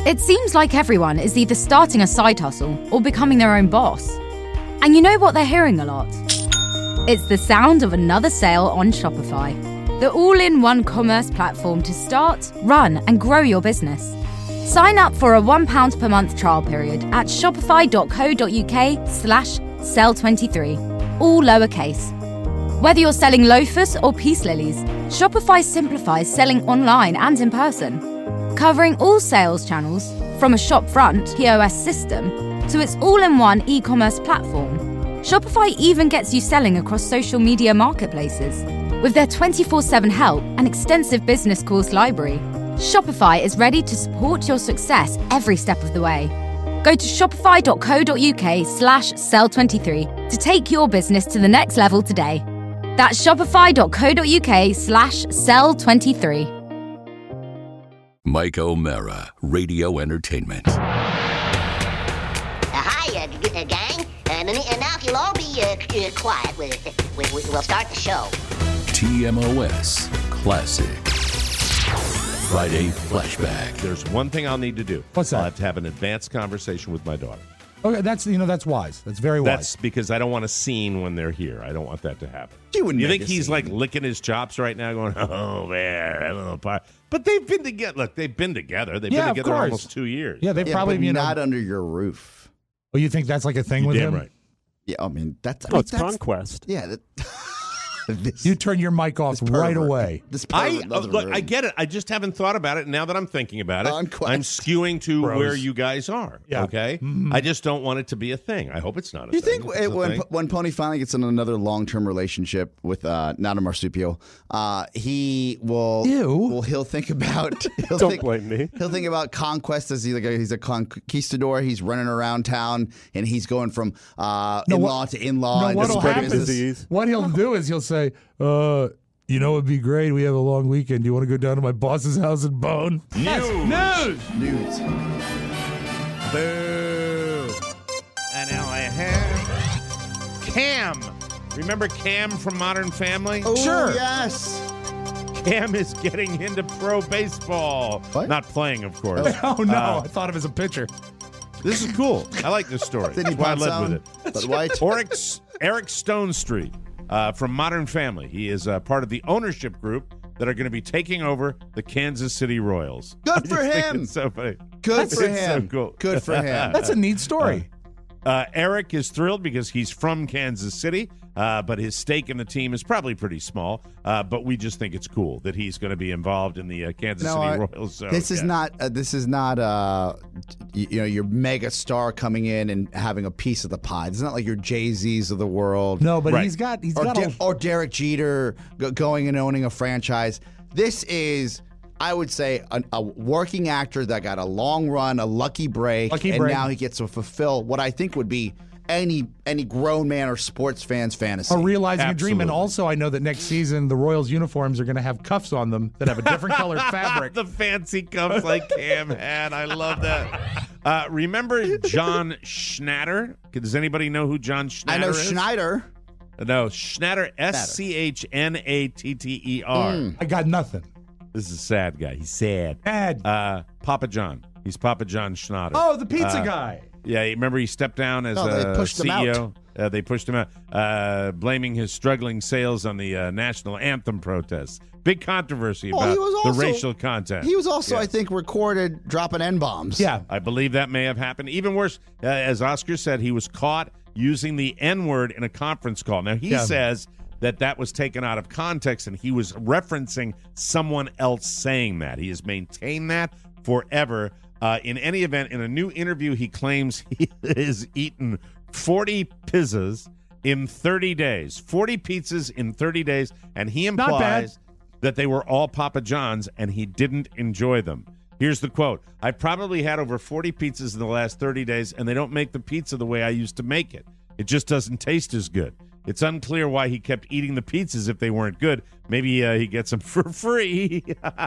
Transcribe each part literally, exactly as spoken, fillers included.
It seems like everyone is either starting a side hustle or becoming their own boss. And you know what they're hearing a lot? It's the sound of another sale on Shopify, the all-in-one commerce platform to start, run, and grow your business. Sign up for a one pound per month trial period at shopify.co.uk slash sell 23, all lowercase. Whether you're selling loafers or peace lilies, Shopify simplifies selling online and in person, covering all sales channels from a shopfront P O S system to its all-in-one e-commerce platform. Shopify even gets you selling across social media marketplaces. With their twenty-four seven help and extensive business course library, Shopify is ready to support your success every step of the way. Go to shopify.co.uk slash sell 23 to take your business to the next level today. That's shopify.co.uk slash sell 23. Mike O'Mara, Radio Entertainment. Uh, hi, uh, g- uh, gang. Uh, and now if you'll all be uh, c- uh, quiet, we, we, we, we'll start the show. T M O S Classic. Friday Flashback. There's one thing I'll need to do. What's that? I'll have to have an advanced conversation with my daughter. Okay, that's you know that's wise. That's very wise. That's because I don't want a scene when they're here. I don't want that to happen. You wouldn't You make think a he's scene. like licking his chops right now, going, "Oh man, a little part." But they've been together. Look, they've been together. They've Yeah, been of together course. almost two years. Yeah, they Yeah, probably but you know. not under your roof. Oh, you think that's like a thing You're with damn him? right. Yeah, I mean that's. I Oh, mean, it's that's- conquest. Yeah. That, this, You turn your mic off this right pervert. away. This I pervert uh, doesn't look. really- I get it. I just haven't thought about it. Now that I'm thinking about it, Conquest. I'm skewing to Bros. where you guys are. Yeah. Okay. Mhm. I just don't want it to be a thing. I hope it's not a Do you thing. think If it's it, a when thing- when Pony finally gets in another long term relationship with uh, Nana Marsupio, uh, he will? Ew. Well, he'll think about. He'll Don't think, blame me. He'll think about conquest as he's like a, he's a conquistador. He's running around town and he's going from uh, No, in what- law to in law. No, and what'll spreading happen? business. disease. What he'll do is he'll say, "Uh, you know, it'd be great. We have a long weekend. Do you want to go down to my boss's house and bone?" That's news. Nudes. Boo. And now I have Cam. Remember Cam from Modern Family? Oh, Sure. Yes. Cam is getting into pro baseball. What? Not playing, of course. Oh no, Uh, I thought of as a pitcher. This is cool. I like this story. Sidney That's why I led Ponson, with it. Bud White. Eric, Eric Stone Street uh, from Modern Family. He is uh, part of the ownership group that are going to be taking over the Kansas City Royals. Good I for just think him. It's so funny. Good It's for so him. cool. Good for him. That's a neat story. Uh, Eric is thrilled because he's from Kansas City, uh, but his stake in the team is probably pretty small. Uh, but we just think it's cool that he's going to be involved in the uh, Kansas No, City I- Royals. So, This is yeah. not. Uh, this is not. Uh, you, you know, your mega star coming in and having a piece of the pie. It's not like your Jay Z's of the world. No, but Right. he's got he's or, got De- a, or Derek Jeter go- going and owning a franchise. This is, I would say, a, a working actor that got a long run, a lucky break, Lucky and break. now he gets to fulfill what I think would be any any grown man or sports fan's fantasy. a realizing a dream. And Absolutely. also, I know that next season the Royals uniforms are going to have cuffs on them that have a different colored fabric. the fancy cuffs like Cam had. I love that. Uh, remember John Schnatter? Does anybody know who John Schnatter I know is? Schneider. No, Schnatter, S C H N A T T E R. I got nothing. This is a sad guy. He's sad. Bad. Uh, Papa John. He's Papa John Schnatter. oh, the pizza uh, guy. Yeah, you remember he stepped down as No, they a pushed him C E O? out. Uh, they pushed him out, uh, blaming his struggling sales on the uh, national anthem protests. Big controversy Well, about he was the also- racial content. He was also, Yeah. I think, recorded dropping N bombs. Yeah. I believe that may have happened. Even worse, uh, as Oscar said, he was caught using the N-word in a conference call. Now, he Yeah. says that that was taken out of context and he was referencing someone else saying that. He has maintained that forever. Uh, in any event, in a new interview, he claims he has eaten forty pizzas in thirty days. forty pizzas in thirty days, and he Not bad. implies that they were all Papa John's and he didn't enjoy them. Here's the quote. I probably had over forty pizzas in the last thirty days, and they don't make the pizza the way I used to make it. It just doesn't taste as good. It's unclear why he kept eating the pizzas if they weren't good. Maybe uh, he gets them for free.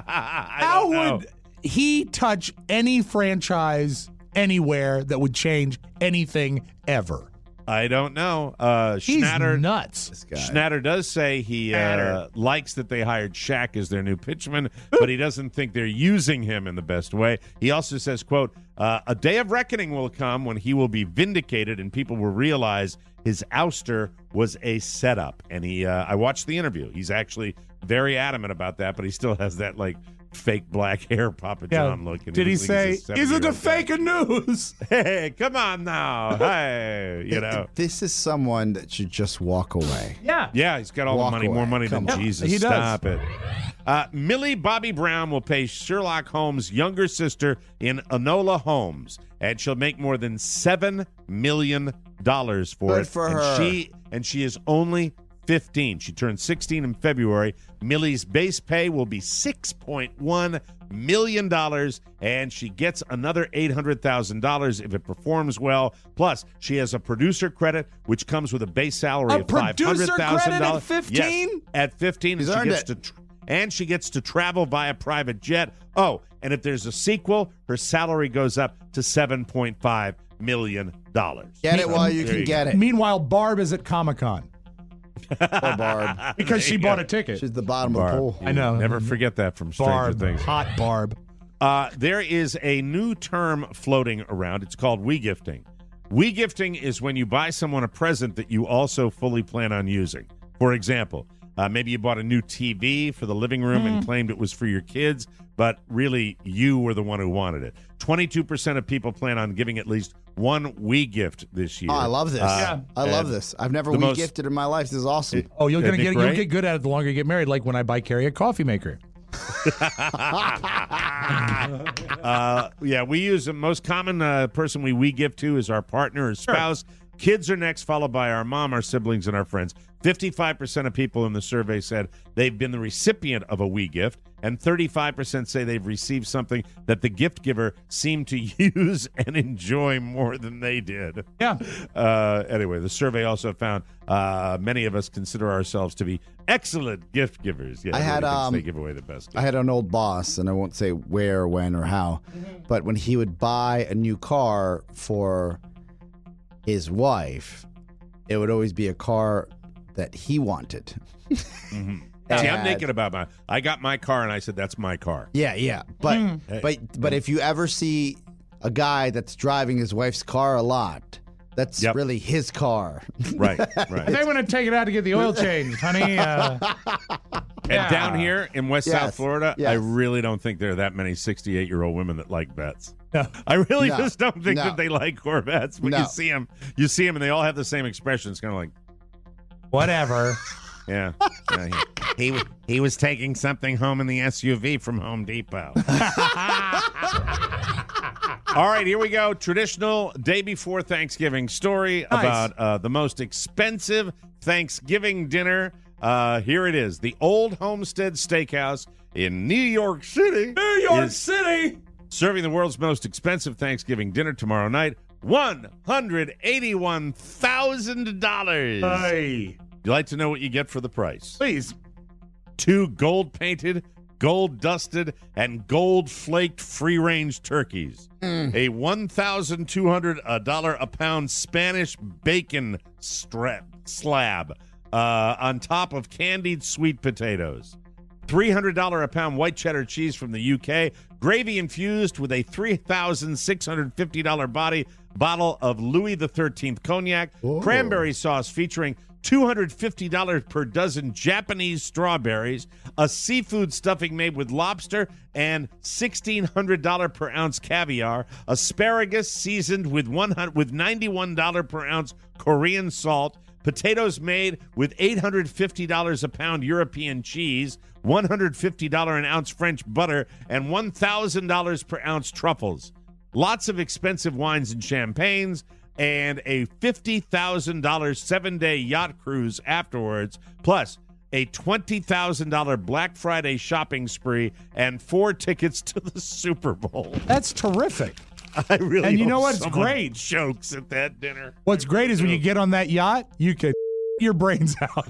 I How don't know. would he touch any franchise anywhere that would change anything ever? I don't know. Uh, He's Schnatter, nuts. This guy. Schnatter does say he uh, likes that they hired Shaq as their new pitchman, but he doesn't think they're using him in the best way. He also says, quote, uh, a day of reckoning will come when he will be vindicated and people will realize his ouster was a setup. And he, uh, I watched the interview. He's actually very adamant about that, but he still has that, like, fake black hair Papa Yeah. John look. And Did he looks say, like he's a is it the seventy-year-old guy. fake news? Hey, come on now. Hey, you know. This is someone that should just walk away. Yeah. Yeah, he's got all Walk the money, away. more money Come than on. Jesus. He does. Stop it. Uh, Millie Bobby Brown will pay Sherlock Holmes' younger sister in Enola Holmes, and she'll make more than seven million dollars for Good it. for and her. She and she is only fifteen. She turned sixteen in February. Millie's base pay will be six point one million dollars, and she gets another eight hundred thousand dollars if it performs well. Plus, she has a producer credit, which comes with a base salary A of five hundred thousand dollars. producer credit at fifteen? Yes, at fifteen, He's and she earned gets it. to tr- and she gets to travel by a private jet. Oh, and if there's a sequel, her salary goes up to seven point five million dollars. Get it while you There can you get it. Meanwhile, Barb is at Comic-Con Poor Barb. because she bought a ticket. She's the bottom of Barb. the pool. I know. Never forget that from Stranger Barb. Things. Hot Barb. Uh, there is a new term floating around. It's called we-gifting. We-gifting is when you buy someone a present that you also fully plan on using. For example, uh, maybe you bought a new T V for the living room and claimed it was for your kids, but really you were the one who wanted it. twenty-two percent of people plan on giving at least one we-gift this year. Oh, I love this. Uh, I love and this. I've never the we most- gifted in my life. This is awesome. Oh, you're gonna Isn't it get you'll great? get good at it the longer you get married. Like when I buy Carrie a coffee maker. Uh, yeah, we use the most common uh, person we we give to is our partner or spouse. Kids are next, followed by our mom, our siblings, and our friends. fifty-five percent of people in the survey said they've been the recipient of a we gift, and thirty-five percent say they've received something that the gift giver seemed to use and enjoy more than they did. Yeah. Uh, anyway, the survey also found uh, many of us consider ourselves to be excellent gift givers. Yeah, I had, everybody thinks um, they give away the best. I had an old boss, and I won't say where, when, or how, but when he would buy a new car for his wife, it would always be a car that he wanted. See, I'm And- thinking about my. I got my car, and I said that's my car. Yeah, yeah. But Hey. but but if you ever see a guy that's driving his wife's car a lot, that's Yep. really his car. Right, right. They want to take it out to get the oil changed, honey. Uh, And down here in West Yes, South Florida, yes. I really don't think there are that many sixty-eight-year-old women that like bets. No. I really No, just don't think no. that they like Corvettes. But No. you see them, you see them, and they all have the same expression. It's kind of like, whatever. yeah, yeah, he, he he was taking something home in the S U V from Home Depot. All right, here we go. Traditional day before Thanksgiving story Nice. about uh, the most expensive Thanksgiving dinner. Uh, here it is: the Old Homestead Steakhouse in New York City. New York is City. serving the world's most expensive Thanksgiving dinner tomorrow night. One hundred eighty-one thousand dollars. Hey, You like to know what you get for the price? please. Two gold-painted, gold-dusted, and gold-flaked free-range turkeys. A one thousand two hundred dollars a pound Spanish bacon strap slab uh, on top of candied sweet potatoes. three hundred dollars a pound white cheddar cheese from the U K. Gravy infused with a three thousand six hundred fifty dollars body bottle of Louis the thirteenth cognac. Cranberry sauce featuring two hundred fifty dollars per dozen Japanese strawberries, a seafood stuffing made with lobster, and sixteen hundred dollars per ounce caviar, asparagus seasoned with one hundred with ninety-one dollars per ounce Korean salt, potatoes made with eight hundred fifty dollars a pound European cheese, one hundred fifty dollars an ounce French butter, and one thousand dollars per ounce truffles. Lots of expensive wines and champagnes, and a fifty thousand dollars seven-day yacht cruise afterwards, plus a twenty thousand dollars Black Friday shopping spree and four tickets to the Super Bowl. That's terrific. I really And you know hope what's someone great? Jokes at that dinner. What's great is when you get on that yacht, you can your brains out.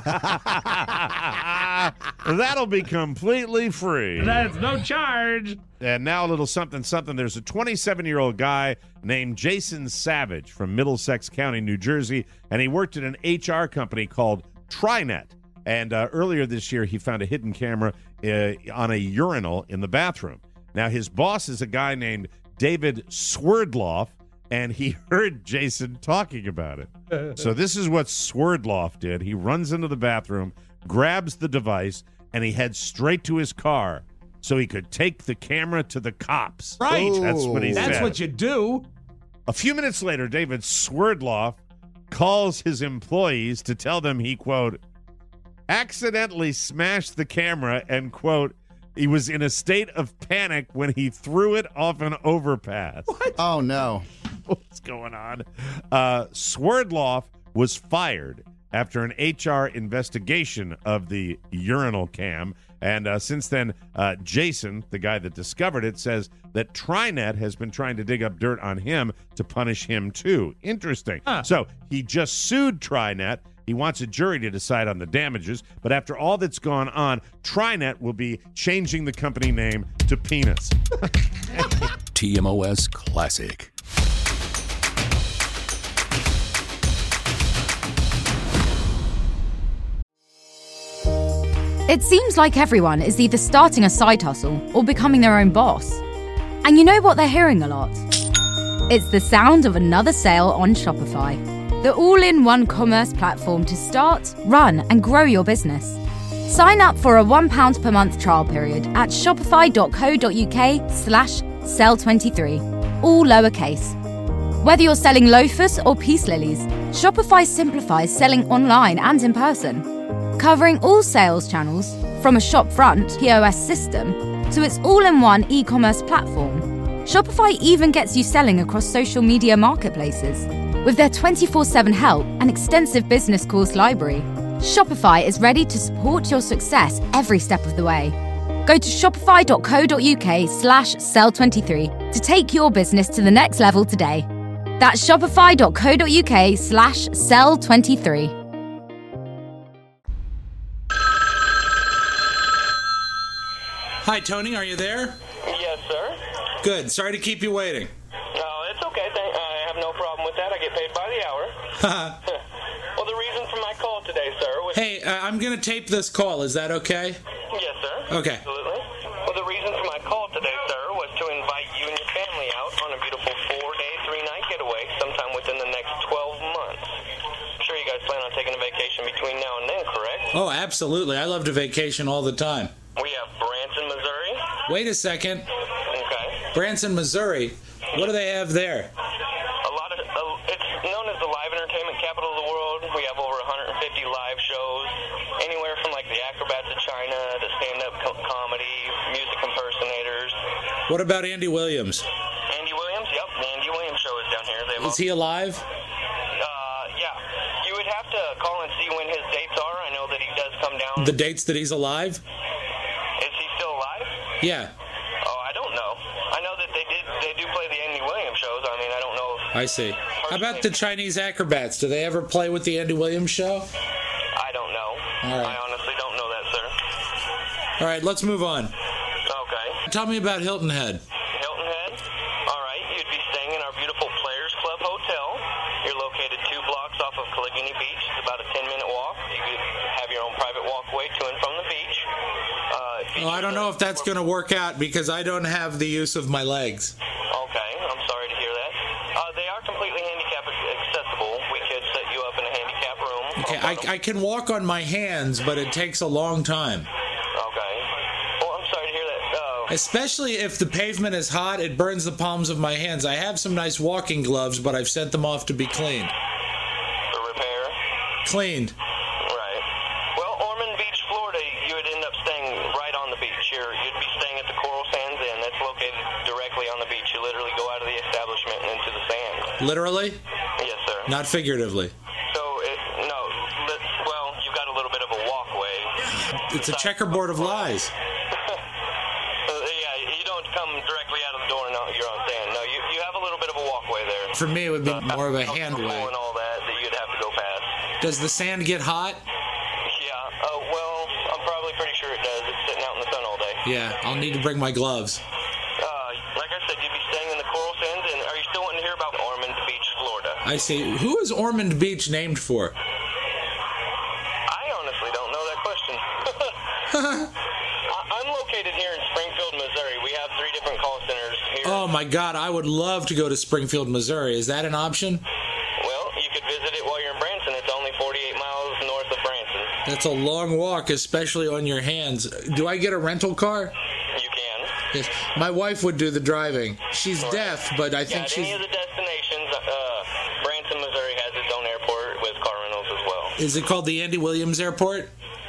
That'll be completely free. That's no charge. And now a little something, something. There's a twenty-seven-year-old guy named Jason Savage from Middlesex County, New Jersey, and he worked at an H R company called TriNet. And uh, earlier this year, he found a hidden camera uh, on a urinal in the bathroom. Now, his boss is a guy named David Swerdloff, and he heard Jason talking about it. So this is what Swerdloff did. He runs into the bathroom, grabs the device, and he heads straight to his car so he could take the camera to the cops. Right. That's what he That's said. what you do. A few minutes later, David Swerdloff calls his employees to tell them he, quote, accidentally smashed the camera and, quote, he was in a state of panic when he threw it off an overpass. What? Oh, no. What's going on? Uh, Swerdloff was fired after an H R investigation of the urinal cam. And uh, since then, uh, Jason, the guy that discovered it, says that TriNet has been trying to dig up dirt on him to punish him, too. Interesting. Huh. So he just sued TriNet. He wants a jury to decide on the damages. But after all that's gone on, TriNet will be changing the company name to Penis. T M O S Classic. It seems like everyone is either starting a side hustle or becoming their own boss. And you know what they're hearing a lot? It's the sound of another sale on Shopify, the all-in-one commerce platform to start, run, and grow your business. Sign up for a one pound per month trial period at shopify.co.uk slash sell twenty-three, all lowercase. Whether you're selling loafers or peace lilies, Shopify simplifies selling online and in person. Covering all sales channels, from a shopfront P O S system to its all-in-one e-commerce platform, Shopify even gets you selling across social media marketplaces. With their twenty-four seven help and extensive business course library, Shopify is ready to support your success every step of the way. Go to shopify.co.uk slash sell23 to take your business to the next level today. That's shopify.co.uk slash sell23. Hi, Tony. Are you there? Yes, sir. Good. Sorry to keep you waiting. No, it's okay. Thank- I have no problem with that. I get paid by the hour. Well, the reason for my call today, sir, was... Hey, uh, I'm going to tape this call. Is that okay? Yes, sir. Okay. Absolutely. Well, the reason for my call today, sir, was to invite you and your family out on a beautiful four-day, three-night getaway sometime within the next twelve months. I'm sure you guys plan on taking a vacation between now and then, correct? Oh, absolutely. I love to vacation all the time. We have Branson, Missouri. Wait a second. Okay. Branson, Missouri. What do they have there? A lot of uh, it's known as the live entertainment capital of the world. We have over one hundred fifty live shows, anywhere from like the Acrobats of China to stand-up co- comedy, music impersonators. What about Andy Williams? Andy Williams, yep, the Andy Williams show is down here. They have Is he alive? Uh, yeah. You would have to call and see when his dates are. I know that he does come down. The dates that he's alive? Is he still alive? Yeah, Oh, I don't know. I know that they did. They do play the Andy Williams shows. I mean, I don't know. If, I see. How about the Chinese acrobats? Do they ever play with the Andy Williams show? I don't know. All right. I honestly don't know that, sir. All right, let's move on. Okay. Tell me about Hilton Head. Hilton Head. All right. You'd be staying in our beautiful Players Club Hotel. You're located two blocks off of Caligini Beach. It's about a ten-minute walk. You could have your own private walkway to and from the beach. Uh, Oh, I don't know if that's going to work out because I don't have the use of my legs. Okay, I'm sorry to hear that. Uh, they are completely handicap accessible. We could set you up in a handicap room. Okay, I, I can walk on my hands, but it takes a long time. Okay. Well, I'm sorry to hear that. Uh, Especially if the pavement is hot, it burns the palms of my hands. I have some nice walking gloves, but I've sent them off to be cleaned. for repair. Cleaned. Right. Well, Ormond Beach, Florida, you would end up staying right on the beach. You're, you'd be staying at the Coral Sands Inn. That's located directly on the beach. You literally go out of the establishment and into the sand. Literally? Yes, sir. Not figuratively. So, it, no, li- well, you've got a little bit of a walkway. It's a checkerboard of lies. Uh, yeah, you don't come directly out of the door and out- you're on sand. No, you, you have a little bit of a walkway there. For me, it would be more of a Comfortable handway. and all that that you'd have to go past. Does the sand get hot? Yeah, uh, well, I'm probably pretty sure it does. It's sitting out in the sun all day. Yeah, I'll need to bring my gloves. Uh, like I said, you'd be staying in the Coral Sands, and are you still wanting to hear about Ormond Beach, Florida? I see. Who is Ormond Beach named for? I honestly don't know that question. I- I'm located here in Springfield, Missouri. We have three different call centers here. Oh, my God. I would love to go to Springfield, Missouri. Is that an option? Well, you could visit it while you're in Branson. It's only forty-eight miles north of Branson. That's a long walk, especially on your hands. Do I get a rental car? You can. Yes. My wife would do the driving. She's Right. deaf, but I Yeah, think at she's... any of the destinations, uh, Branson, Missouri has its own airport with car rentals as well. Is it called the Andy Williams Airport?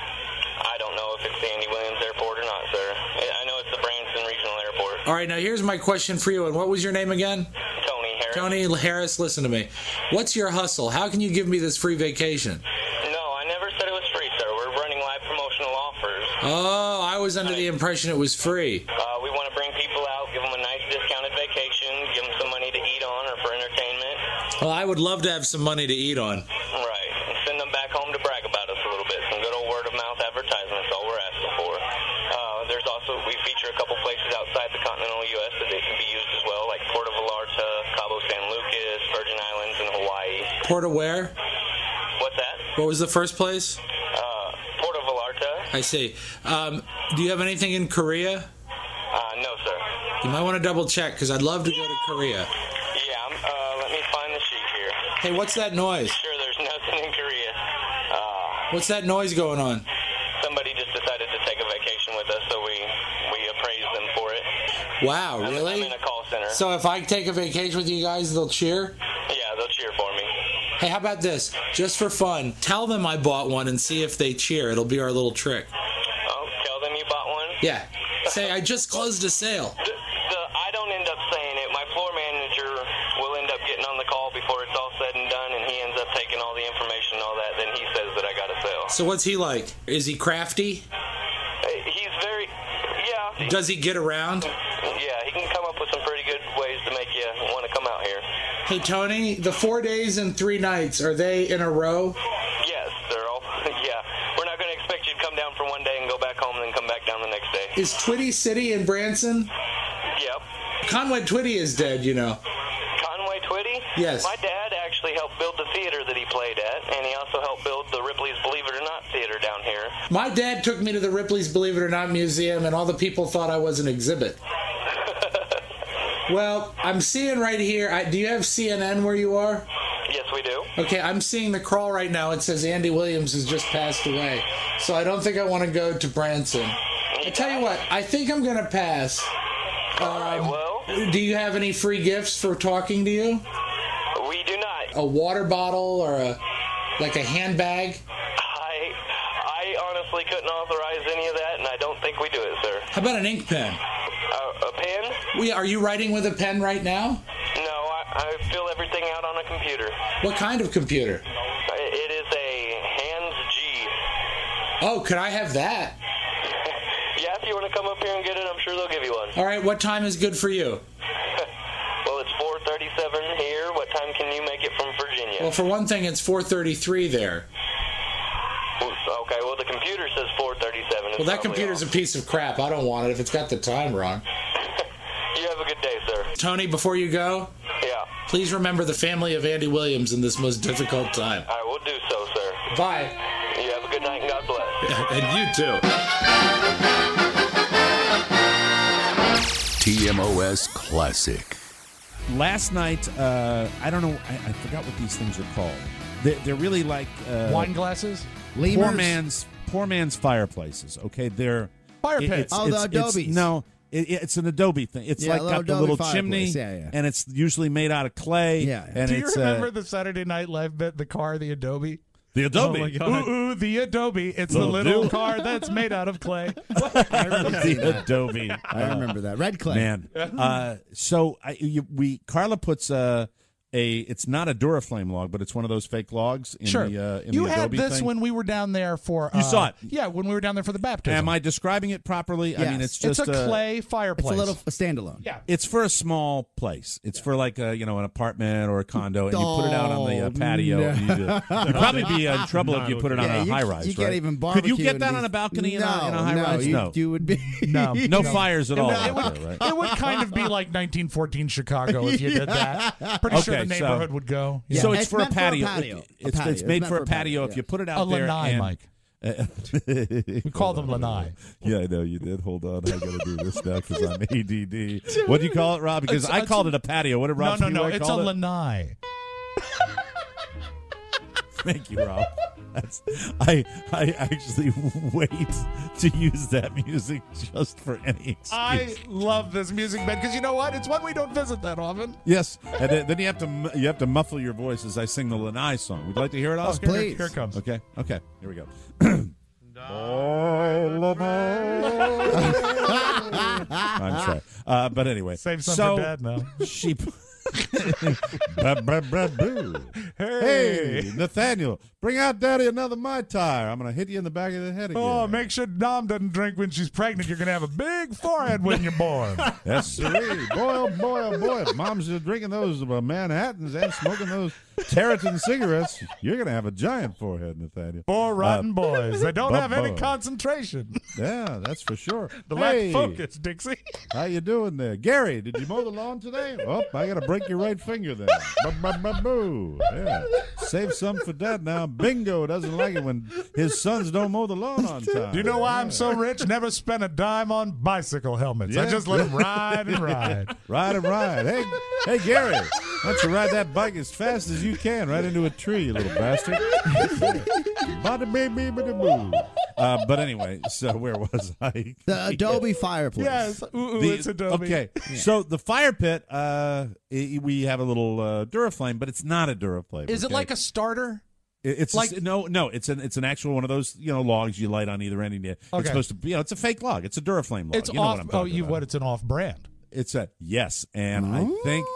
I don't know if it's the Andy Williams Airport or not, sir. I I know it's the Branson Regional Airport. All right, now here's my question for you. And what was your name again? Tony Harris. Tony Harris, listen to me. What's your hustle? How can you give me this free vacation? No, I never said it was free, sir. We're running live promotional offers. Oh, I was under the impression it was free. Uh, we want to bring people out, give them a nice discounted vacation, give them some money to eat on or for entertainment. Well, I would love to have some money to eat on. Right. And send them back home to brag about us a little bit. Some good old word-of-mouth advertisements, all we're asking for. Uh, there's also, we feature a couple places outside the continental U S that they can be used as well, like Puerto Vallarta, Cabo San Lucas, Virgin Islands, and Hawaii. Porta where? What's that? What was the first place? Uh, Puerto Vallarta. I see. Um, do you have anything in Korea? Uh, no, sir. You might want to double check, because I'd love to go to Korea. Yeah, I'm, uh, let me find the sheet here. Hey, what's that noise? Sure, there's nothing in Korea. Uh, What's that noise going on? somebody just decided to take a vacation with us, so we, we appraised them for it. Wow, I'm- really? I'm in a call center. So if I take a vacation with you guys, they'll cheer? Yeah, they'll cheer for me. Hey, how about this? Just for fun, tell them I bought one and see if they cheer. It'll be our little trick. Oh, tell them you bought one? Yeah. Say, I just closed a sale. The, the, I don't end up saying it. My floor manager will end up getting on the call before it's all said and done, and he ends up taking all the information and all that. Then he says that I got a sale. So what's he like? Is he crafty? Uh, He's very, yeah. Does he get around? Yeah, he can come up with some pretty good ways to make you want to come out here. Hey, Tony, the four days and three nights, are they in a row? Yes, they're all, yeah. We're not going to expect you to come down for one day and go back home and then come back down the next day. Is Twitty City in Branson? Yep. Conway Twitty is dead, you know. Conway Twitty? Yes. My dad actually helped build the theater that he played at, and he also helped build the Ripley's Believe It or Not theater down here. My dad took me to the Ripley's Believe It or Not Museum, and all the people thought I was an exhibit. Well, I'm seeing right here, I, do you have C N N where you are? Yes, we do. Okay, I'm seeing the crawl right now. It says Andy Williams has just passed away. So I don't think I want to go to Branson. I tell you what, I think I'm going to pass. All right, well, Do you have any free gifts for talking to you? we do not. A water bottle or a like a handbag? I I honestly couldn't authorize any of that, and I don't think we do it, sir. How about an ink pen? Uh, a pen? We, are you writing with a pen right now? No, I, I fill everything out on a computer. What kind of computer? It is a Hands G. Oh, could I have that? Yeah, if you want to come up here and get it, I'm sure they'll give you one. All right, what time is good for you? Well, it's four thirty-seven here. What time can you make it from Virginia? Well, for one thing, it's four thirty-three there. Okay, well, the computer says four thirty-seven. Well, that computer's a piece of crap. I don't want it if it's got the time wrong. You have a good day, sir. Tony, before you go, Yeah, please remember the family of Andy Williams in this most difficult time. I will do so, sir. Bye. You have a good night and God bless. And you too. T M O S Classic. Last night, uh, I don't know, I, I forgot what these things are called. They're, they're really like uh, Wine glasses? poor Lemurs? man's poor man's fireplaces. Okay, they're Fire it- pits. It's, Oh, the it's- it's- Adobes. no, it, it's an Adobe thing. It's Yeah, like a got the little little Adobe chimney, fireplace. Yeah, yeah. and it's usually made out of clay. Yeah, yeah. And Do you it's, remember uh, the Saturday Night Live bit, the car, the Adobe? the Adobe? Oh my God. Ooh, ooh, the Adobe. It's the The little do- car that's made out of clay. I remember seeing the that. Adobe. I remember that. Red clay. Man, uh, so I, you, we Carla puts a a. It's not a Duraflame log, but it's one of those fake logs in sure. the uh, in you the had Adobe this thing. when we were down there for. You uh, saw it. Yeah, when we were down there for the baptism. Am I describing it properly? I Yes. mean, it's just It's a clay fireplace. It's a little a standalone. Yeah. It's for a small place. It's for like a, you know, an apartment or a condo, and you put it out on the uh, patio. no. And you, uh, you'd probably be in trouble if you put it on Yeah, a you- high rise. you can't right? even Could barbecue you get in that these- on a balcony in no, a, in a high no, rise? you, no, you would be No. no fires at all. It out would, there, right? it would kind of be like nineteen fourteen Chicago if you did that. Pretty sure Okay, the so- neighborhood would go. Yeah. So it's, It's for a meant for a patio. patio. It- A it's, patio. it's It's made meant for for a a patio. patio, If you put it A out there, lanai, and, Mike. We call them lanai. Yeah, I know you did. Hold on, I got to do this now because I'm A D D. What do you call it, Rob? Because It's- I it's- called it a patio. What did Rob No, no, no. Spiewak It's a call it? lanai. Thank you, Rob. That's, I I actually wait to use that music just for any excuse. I love this music bed because you know what? It's one we don't visit that often. Yes, and then, then you have to mu- you have to muffle your voice as I sing the Lanai song. Would you like to hear it, Oscar? please. Here it comes. Okay, okay, here we go. I'm sorry, uh, but anyway, Save some so for dad now. she. Ba, ba, ba, boo. Hey, Nathaniel, bring out Daddy another Mai Tai. I'm gonna hit you in the back of the head again. Oh, make sure Dom doesn't drink when she's pregnant. You're going to have a big forehead when you're born. Yes, sirree. Boy, oh boy, oh boy. If mom's just drinking those uh, Manhattans and smoking those Territon cigarettes, you're going to have a giant forehead, Nathaniel. Four rotten Uh, boys. They don't have any bubba. concentration. Yeah, that's for sure. The Hey, lack focus, Dixie. how you doing there? Gary, did you mow the lawn today? Oh, I got to break your right finger then. Ba-ba-ba-boo. Yeah. Save some for Dad now. Bingo doesn't like it when his sons don't mow the lawn on time. Do you know why I'm so rich? Never spent a dime on bicycle helmets. I Yeah. just let them ride and ride. Ride and ride. Hey, hey, Gary, why don't you ride that bike as fast as you can right into a tree, you little bastard? Bada baby, bada boo. Uh, but anyway, so where was I? The Adobe fireplace. Yes. Ooh, ooh, The- it's Adobe. Okay, so the fire pit, uh, i- we have a little uh, Duraflame, but it's not a Duraflame. Is it okay? like a starter? It- It's like- like no, no. It's an it's an actual one of those you know logs you light on either end. And you- Okay. It's supposed to be. You know, it's a fake log. It's a Duraflame log. It's you know off. what I'm Oh, talking you about. what? It's an off-brand. It's a yes, and I think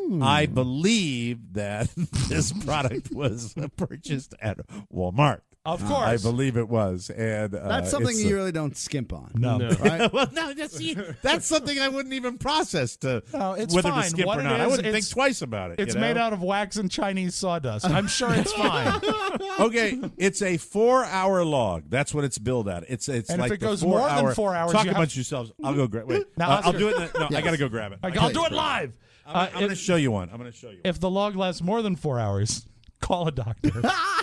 I believe that this product was purchased at Walmart. Of I course. believe it was, and uh, That's something it's you a- really don't skimp on. No. Right? well, no, that's, see, that's something I wouldn't even process to No, it's whether fine. to skip What or it not. I is, wouldn't think it's- twice about it. It's you know? made out of wax and Chinese sawdust. I'm sure it's fine. Okay, it's a four-hour log. That's what it's billed at. It's it's And if like it the goes more than four-hour- four hours, Talk you have- amongst yourselves. I'll go grab. Wait, Now, uh, I'll Oscar- do it. In the, no, I Yes. got to go grab it. Like, I'll do it live. I'm, Uh, I'm going to if, show you one. I'm going to show you. One. if the log lasts more than four hours, call a doctor.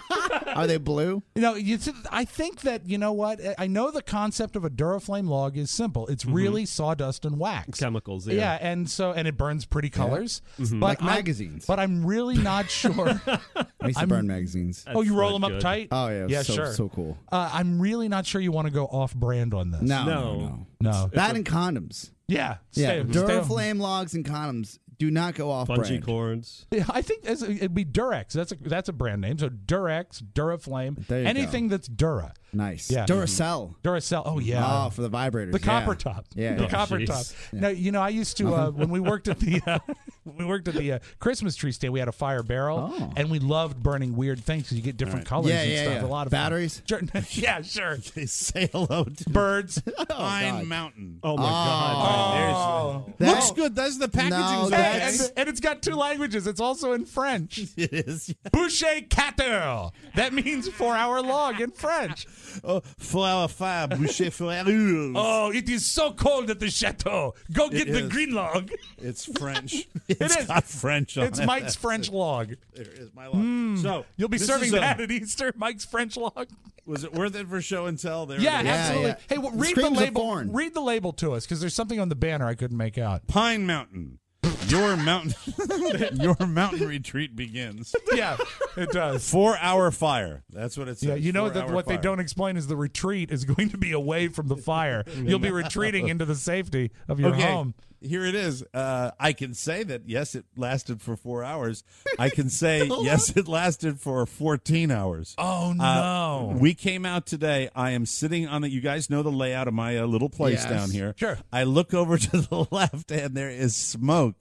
Are they blue? You know, you, I think that, you know what? I know the concept of a Duraflame log is simple. It's really sawdust and wax. Chemicals, yeah. Yeah, and so and it burns pretty colors. But Like I'm- magazines. But I'm really not sure. I used to I'm- burn magazines. oh, you That's roll not them up good. tight? Oh, yeah. Yeah, so, sure. So cool. Uh, I'm really not sure you want to go off-brand on this. No, No. no, no. No. That and condoms. Yeah. Yeah. Stay, stay on- Duraflame logs and condoms do not go off Bungee brand. cords. Yeah, I think it's- it'd be Durex. That's a that's a brand name. So Durex, Duraflame, There you anything go. that's Dura. Nice. Yeah. Duracell. Duracell. Oh yeah. Oh, for the vibrators. The copper yeah. top. Yeah. The yeah. copper jeez. top. Now, you know, I used to uh, when we worked at the uh, when we worked at the uh, Christmas tree stand. We had a fire barrel, Oh. and we loved burning weird things because you get different colors Yeah, and yeah, stuff. yeah. A lot of Batteries? Fun. Sure. Yeah, sure. Say hello to Birds. Pine God. Mountain. Oh my God! Oh. That- Looks good. That's the packaging. No, is Hey, that's- and, and it's got two languages. It's also in French. It is. Boucher quatre. That means four-hour log in French. Oh, flower fire, boucher fleurs. Oh, it is so cold at the chateau. Go get It the is. green log. It's French. It's is. got French on It's it. Mike's French log. There is my log. So You'll be this serving is a- that at Easter, Mike's French log. Was it worth it for show and tell? There. Yeah, it is. Yeah, absolutely. yeah. Hey, well, It read the screams of label. foreign. Read the label to us because there's something on the banner I couldn't make out. Pine Mountain. Your mountain, your mountain retreat begins. Yeah, it does. Four-hour fire. That's what it says. Yeah, you know that Four-hour what they fire. don't explain is the retreat is going to be away from the fire. You'll be retreating into the safety of your Okay, home. here it is. Uh, I can say that yes, it lasted for four hours. I can say yes, it lasted for fourteen hours. Oh no! Uh, we came out today. I am sitting on the. You guys know the layout of my uh, little place Yes. down here. Sure. I look over to the left, and there is smoke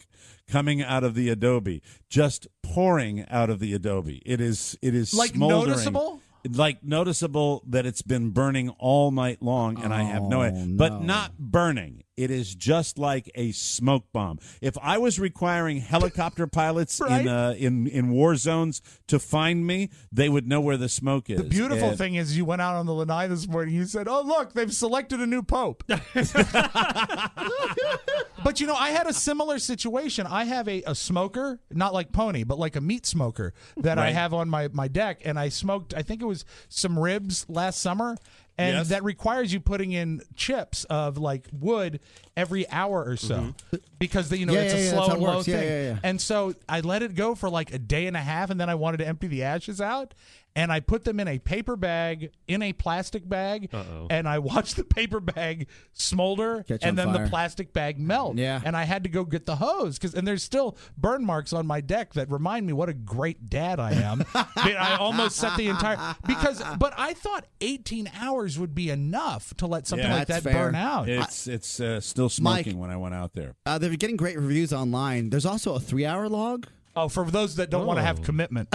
coming out of the Adobe, just pouring out of the Adobe. It is it is Like smoldering. noticeable? Like noticeable that it's been burning all night long, and I have no idea. no. But not burning. It is just like a smoke bomb. If I was requiring helicopter pilots Right. in uh, in in war zones to find me, they would know where the smoke is. The beautiful And- thing is you went out on the lanai this morning. You said, oh, look, they've selected a new pope. But, you know, I had a similar situation. I have a, a smoker, not like Pony, but like a meat smoker that I Right. have on my, my deck. And I smoked, I think it was some ribs last summer. And Yes. that requires you putting in chips of like wood every hour or so because the, you know Yeah, it's yeah, a yeah, slow that's how and it low works. Yeah, thing. yeah, yeah. And so I let it go for like a day and a half, and then I wanted to empty the ashes out, and I put them in a paper bag, in a plastic bag, Uh-oh. and I watched the paper bag smolder, Catch and on then fire. the plastic bag melt. Yeah. And I had to go get the hose because, and there's still burn marks on my deck that remind me what a great dad I am. I almost set the entire because, but I thought eighteen hours would be enough to let something Yeah, like that's that fair. burn out. It's it's uh, still Mike. smoking when I went out there. Uh, they're getting great reviews online. There's also a three-hour log. Oh, for those that don't want to have Oh. commitment.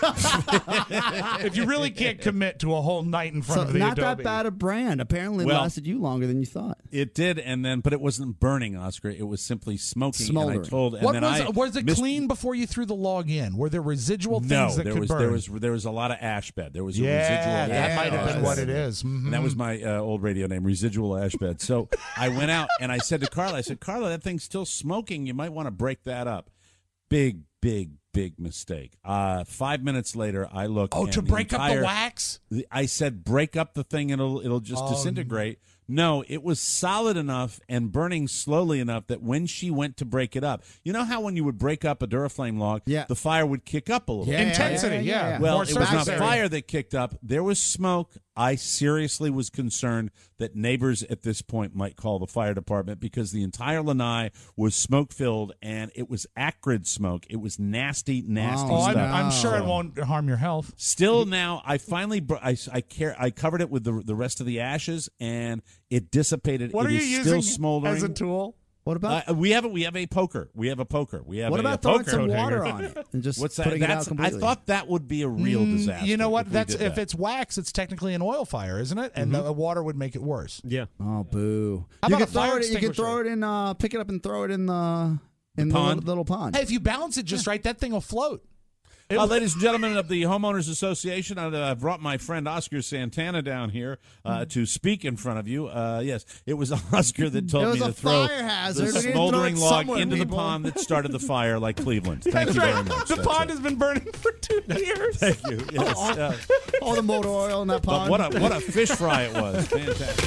If you really can't commit to a whole night in front So of the not Adobe. that bad a brand. Apparently, it Well- lasted you longer than you thought. It did, and then but it wasn't burning, Oscar. It was simply smoking. Smoldering. And I told, and What then was I was it missed- clean before you threw the log in? Were there residual things No, that there could was burn? there was there was a lot of ash bed. There was a yeah, residual. that ash might have bed. been what it is. Mhm. And that was my uh, old radio name, Residual Ash Bed. So I went out and I said to Carla, I said, Carla, that thing's still smoking. You might want to break that up. Big, big, big mistake. Uh, five minutes later, I looked. Oh, and to the break up entire- the wax? I said, break up the thing and it'll it'll just Oh, disintegrate. No, it was solid enough and burning slowly enough that when she went to break it up, you know how when you would break up a Duraflame log, Yeah. the fire would kick up a little. Yeah, Intensity, yeah, yeah, yeah. yeah. Well, More it was not surface area. fire that kicked up. There was smoke. I seriously was concerned that neighbors at this point might call the fire department because the entire lanai was smoke filled and it was acrid smoke. It was nasty, nasty Oh, I'm, stuff. I'm sure it No. won't harm your health. Still now, I finally br- I I, care, I covered it with the the rest of the ashes and it dissipated. What It are you is using still smoldering. as a tool? What about Uh, we have a we have a poker. We have a poker. We have what a, about a throwing poker. some coat water hanger. on it and just What's that? putting it out That's, I completely? thought that would be a real Mm, disaster. You know what? if we That's did if that. it's wax, it's technically an oil fire, isn't it? And the water would make it worse. Yeah. Oh, boo! How you about can a fire throw it. You can extinguisher? throw it in. Uh, pick it up and throw it in the in the, pond? little, little pond. Hey, if you balance it just right, that thing will float. It Uh, will- ladies and gentlemen of the Homeowners Association, I- I've brought my friend Oscar Santana down here uh, to speak in front of you. Uh, yes, it was Oscar that told It was me a to throw fire hazard. the We didn't throw smoldering it log somewhere, into people. the pond that started the fire like Cleveland. Thank That's you right. very much. The That's pond it. has been burning for two years. Thank you. Yes, uh, All the motor oil in that but pond. what a what a fish fry it was. Fantastic.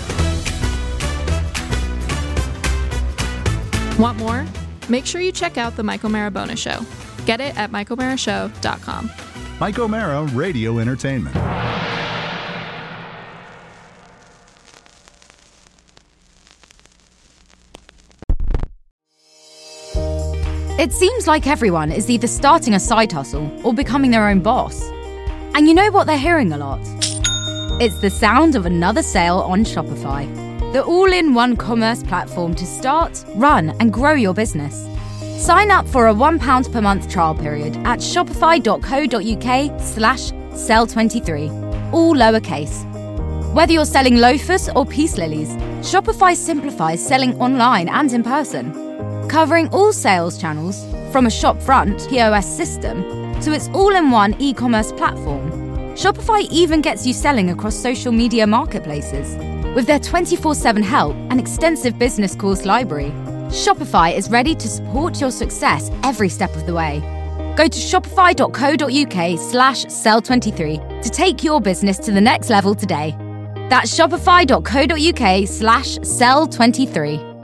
Want more? Make sure you check out The Mike O'Mara Bonus Show. Get it at mike o'mara show dot com. Mike O'Mara Radio Entertainment. It seems like everyone is either starting a side hustle or becoming their own boss. And you know what they're hearing a lot? It's the sound of another sale on Shopify, the all-in-one commerce platform to start, run, and grow your business. Sign up for a one pound per month trial period at shopify.co.uk slash sell twenty-three, all lowercase. Whether you're selling loafers or peace lilies, Shopify simplifies selling online and in person, covering all sales channels from a shop front P O S system to its all-in-one e-commerce platform. Shopify even gets you selling across social media marketplaces. With their twenty-four seven help and extensive business course library, Shopify is ready to support your success every step of the way. Go to shopify.co.uk slash sell twenty-three to take your business to the next level today. That's shopify.co.uk slash sell twenty-three.